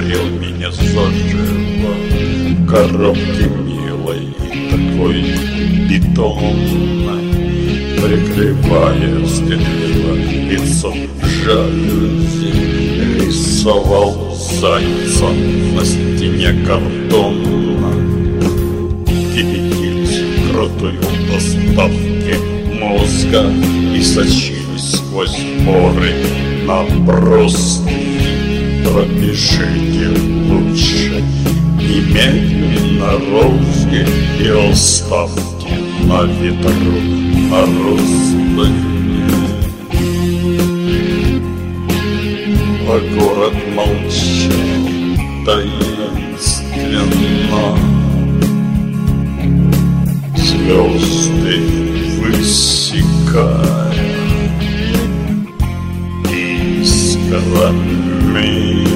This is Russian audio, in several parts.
варил меня заживо в коробке милой и такой бетонной, прикрывая стыдливо лицо в жалюзи, рисовал зайца на стене картона. Кипятились крутую поставки мозга и сочились сквозь поры наброски. Пропишите лучше немедленно розги и оставьте на ветру морозы. А город молчал таинственно, звезды высекая искрами.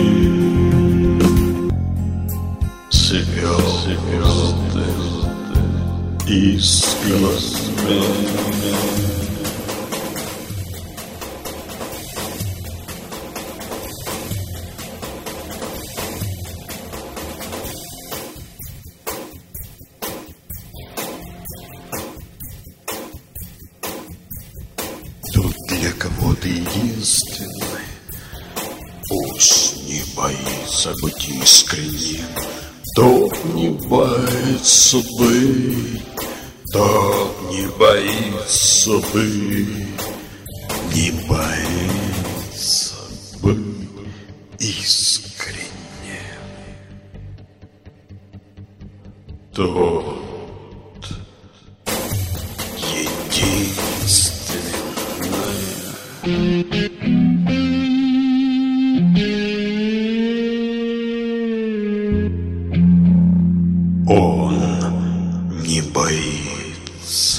Звезды искрами. Тут для кого-то единственный, пусть не боится быть искренним. Тот не боится быть, тот не боится быть, не боится быть искренним. Тот он не боится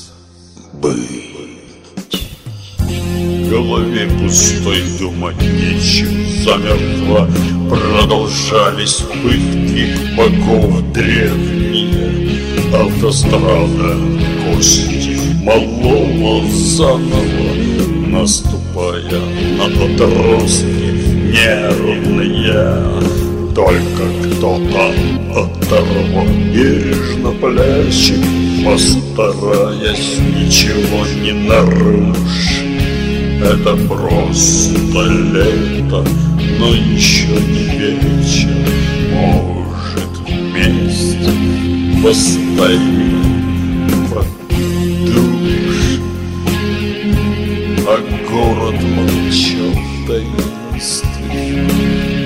быть. В голове пустой, думать нечем, замертво продолжались пытки богов древние. Автострада, кости малого заново, наступая на отростки нервные. Только кто-то оторвал бережно плечи, постараясь ничего не нарушить. Это просто лето, но еще не вечер. Может, вместе постоим под душ. А город молчал таинственно.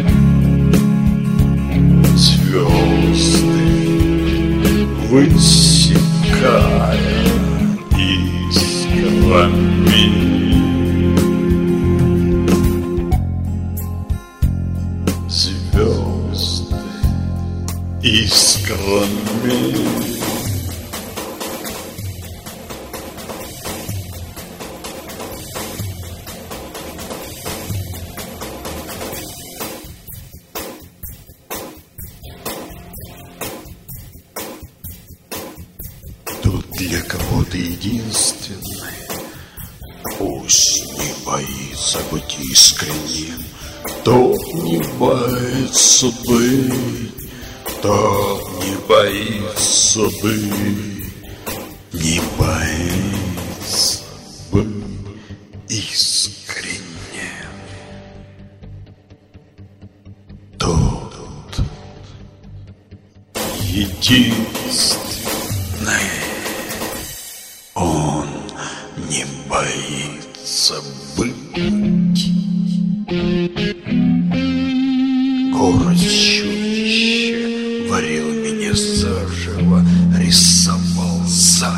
Звезды высекая искрами. Звезды искрами. Тут для кого-то единственный, пусть не боится быть искренним. Тот не боится быть, тот не боится быть, не боится быть искренним. Тот единственный, он не боится быть. Город чудище варил меня заживо, рисовал зайца